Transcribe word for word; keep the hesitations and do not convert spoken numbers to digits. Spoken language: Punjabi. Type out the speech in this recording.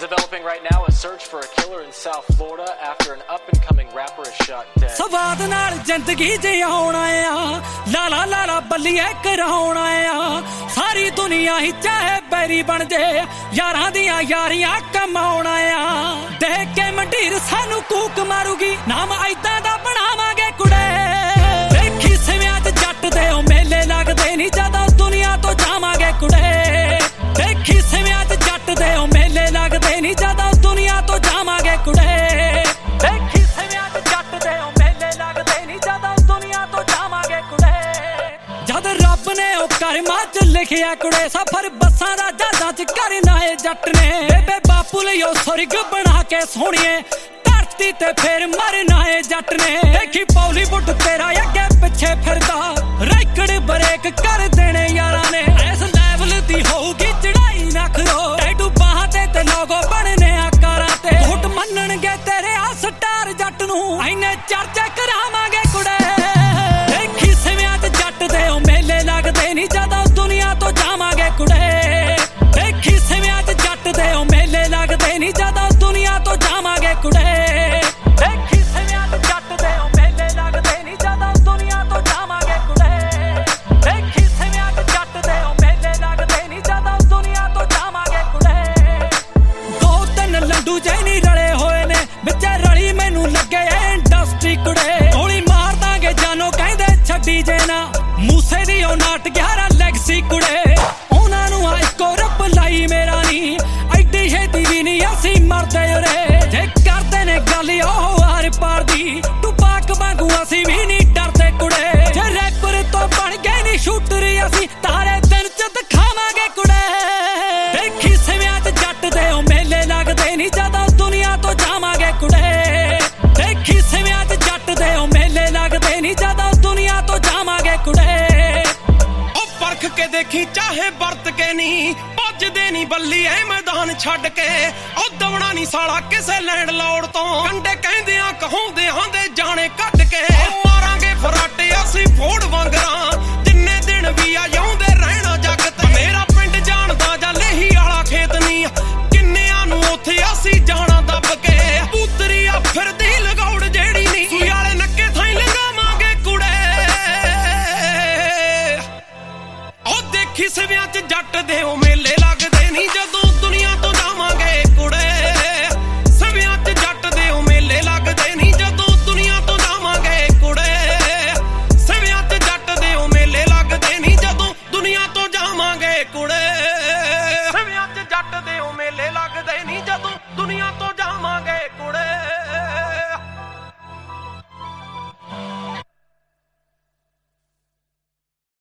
Developing right now, a search for a killer in South Florida after an up-and-coming rapper is shot dead. ਸਵਾਦ ਨਾਲ ਜ਼ਿੰਦਗੀ ਜਿਉਣਾ ਆ ਲਾਲਾ ਲਾਲਾ ਬੱਲੀਏ ਕਰਾਉਣਾ ਆ ਸਾਰੀ ਦੁਨੀਆ ਹੀ ਚਾਹੇ ਬੈਰੀ ਬਣ ਜੇ ਯਾਰਾਂ ਦੀਆਂ ਯਾਰੀਆਂ ਕਮਾਉਣਾ ਆ ਦੇਖ ਕੇ ਮੰਡੀਰ ਸਾਨੂੰ ਕੂਕ ਮਾਰੂਗੀ ਨਾਮ ਐਦਾਂ ਦਾ ਬਣਾਵਾਂਗੇ ਕੁੜੇ ਦੇਖੀ ਸਿਵਿਆਂ ਚ ਜੱਟ ਦੇ ਉਹ ਮੇਲੇ ਲੱਗਦੇ ਨਹੀਂ ਜਦੋਂ ਦੁਨੀਆ ਤੋਂ ਜਾਵਾਂਗੇ ਕੁੜੇ ਦੇਖੀ ਸਿਵਿਆਂ ਚ ਜੱਟ ਦੇ ਉਹ ਮੇਲੇ ਲੱਗਦੇ ਨਹੀਂ ਜਦੋਂ ਦੁਨੀਆ ਤੋਂ ਜਾਵਾਂਗੇ ਕੁੜੇ ਦੇਖੀ ਸਿਵਿਆਂ ਚ ਜੱਟ ਦੇ ਉਹ ਮੇਲੇ ਲੱਗਦੇ ਨਹੀਂ ਜਦੋਂ ਦੁਨੀਆ ਤੋਂ ਜਾਵਾਂਗੇ ਕੁੜੇ ਜਦ ਰੱਬ ਨੇ ਉਹ ਕਰਮਾਂ ਚ ਲਿਖਿਆ ਕੁੜੇ ਸਫਰ ਬੱਸਾਂ ਦਾ ਜਹਾਜ਼ਾਂ ਚ ਕਰਨਾ ਏ ਜੱਟ ਨੇ ਬੇਬੇ ਬਾਪੂ ਲਈ ਉਹ ਸੁਰਗ ਬਣਾ ਕੇ ਸੋਹਣੀਏ ਧਰਤੀ ਤੇ ਫੇਰ ਮਰਨਾ ਏ ਜੱਟ ਨੇ ਦੇਖੀ ਬਾਲੀਵੁੱਡ ਤੇਰਾ ਅੱਗੇ ਪਿੱਛੇ ਫਿਰਦਾ ਰੈਕਡ ਬ੍ਰੇਕ ਕਰ ਦੇਣੇ ਯਾਰਾਂ ਨੇ ਇਸ ਲੈਵਲ ਦੀ ਹੋਊਗੀ ਚੜਾਈ ਨਾ ਖਰੋ ਟੈਟੂ ਬਾਹਾਂ ਤੇ ਤੇ ਲੋਗੋ ਬਣਨੇ ਆ ਕਾਰਾਂ ਤੇ ਝੂਠ ਮੰਨਣਗੇ ਤੇਰੇ ਆ ਸਟਾਰ ਜੱਟ ਨੂੰ ਐਨੇ ਚਰਚੇ ਕਰਾਵਾਂਗੇ ਕੁੜੇ ਦੇਖੀ ਸਿਵਿਆਂ ਚ ਜੱਟ ਦੇ ਉਹ ਮੇਲੇ ਲੱਗਦੇ ਨਹੀਂ ਜਦੋਂ ਦੁਨੀਆ ਤੋਂ ਜਾਵਾਂਗੇ ਕੁੜੇ ਦੇਖੀ ਸਿਵਿਆਂ ਚ ਜੱਟ ਦੇ ਉਹ ਮੇਲੇ ਲੱਗਦੇ ਨਹੀਂ ਜਦੋਂ ਦੁਨੀਆ ਤੋਂ ਜਾਵਾਂਗੇ ਕੁੜੇ ਦੇਖੀ ਸਿਵਿਆਂ ਚ ਜੱਟ ਦੇ ਉਹ ਮੇਲੇ ਲੱਗਦੇ ਨਹੀਂ ਜਦੋਂ ਦੁਨੀਆ ਤੋਂ ਜਾਵਾਂਗੇ ਕੁੜੇ ਦੇਖੀ ਸਿਵਿਆਂ ਚ ਜੱਟ ਦੇ ਉਹ ਮੇਲੇ ਲੱਗਦੇ ਨਹੀਂ ਜਦੋਂ ਦੁਨੀਆ ਤੋਂ ਜਾਵਾਂਗੇ ਕੁੜੇ ਦੋ ਤਿੰਨ ਲੰਡੂ ਜੇ ਨਹੀਂ ਰਲੇ ਹੋਏ ਨੇ ਵਿੱਚ ਰਲੀ ਮੈਨੂੰ ਲੱਗੇ ਇੰਡਸਟਰੀ ਕੁੜੇ ਗੋਲੀ ਮਾਰ ਦਾਂਗੇ ਜਾਨੋ ਕਹਿੰਦੇ ਛੱਡੀ ਜੇ ਨਾ ਮੂਸੇ ਦੀ ਉਹ ਨਾਟ ਗਿਆਰਾਂ ਲੈਗਸੀ ਕੁੜੇ ਉਹਨਾਂ ਨੂੰ ਆ ਇੱਕੋ ਰੱਬ ਲਾਈ ਮੇਰਾ ਨੀ ਐਡੀ ਛੇਤੀ ਵੀ ਨਹੀਂ ਅਸੀਂ ਮਰਦੇ ਉਰੇ ਜੇ ਕਰਦੇ ਨੇ ਗੱਲ ਉਹ ਆਰ ਪਾਰ ਦੀ ਤੂੰ ਪਾਕ ਵਾਂਗੂ ਅਸੀਂ ਵੀ ਨਹੀਂ ਡਰਦੇ ਕੁੜੇ ਜੇ ਰੈਪਰ ਤੋਂ ਬਣ ਗਏ ਨਹੀਂ ਸ਼ੂਟਰ ਅਸੀਂ ਤਾਰੇ ਦਿਨ ਚ ਦਿਖਾਵਾਂਗੇ ਕੁੜੇ ਦੇਖੀ ਸਿਵਿਆਂ ਚ ਜੱਟ ਦੇ ਉਹ ਮੇਲੇ ਲੱਗਦੇ ਨਹੀਂ ਜਦੋਂ ਦੁਨੀਆ ਤੋਂ ਜਾਵਾਂਗੇ ਕੁੜੇ ਦੇਖੀ ਸਿਵਿਆਂ ਚ ਜੱਟ ਦੇ ਉਹ ਮੇਲੇ ਲੱਗਦੇ ਨਹੀਂ ਜਦੋਂ ਦੁਨੀਆ ਤੋਂ ਜਾਵਾਂਗੇ ਕੁੜੇ ਉਹ ਪਰਖ ਕੇ ਦੇਖੀ ਚਾਹੇ ਵਰਤ ਕੇ ਨਹੀਂ ਭੱਜਦੇ ਨਹੀਂ ਬੱਲੀ ਐ ਮੈਦਾਨ ਛੱਡ ਕੇ ਉਹ ਦਵਣਾ ਨਹੀਂ ਸਾਲਾ ਕਿਸੇ ਲੈਂਡ ਲੋੜ ਤੋਂ ਕੰਡੇ ਕਹਿੰਦਿਆਂ ਕਹਾਉਂਦਿਆਂ ਦੇ ਜਾਣੇ ਕੱਢ ਕੇ ਮਾਰਾਂਗੇ ਫਰਾਟੇ ਅਸੀਂ ਫੋੜ ਵਾਂਗਰਾਂ ਜਿੰਨੇ ਦਿਨ ਵੀ ਆ ਜਾਉਂਦੇ ਰਹਿਣਾ ਜੱਗ ਤੇ ਮੇਰਾ ਪਿੰਡ ਜਾਣਦਾ ਜਾਂ ਲੇਹੀ ਵਾਲਾ ਖੇਤ ਨਹੀਂ ਕਿੰਨਿਆਂ ਨੂੰ ਉੱਥੇ ਅਸੀਂ ਜਾਣਾ ਦੱਬ ਕੇ ਪੁੱਤਰੀ ਆ ਫਿਰਦੀ ਲਗੌੜ ਜਿਹੜੀ ਨਹੀਂ ਸੂਈ ਵਾਲੇ ਨੱਕੇ ਥਾਈ ਲੰਗਾਵਾਂਗੇ ਕੁੜੇ ਉਹ ਦੇਖੀ ਸਿਵਿਆਂ ਚ ਜੱਟ ਦੇ ਉਹ ਮੇਲੇ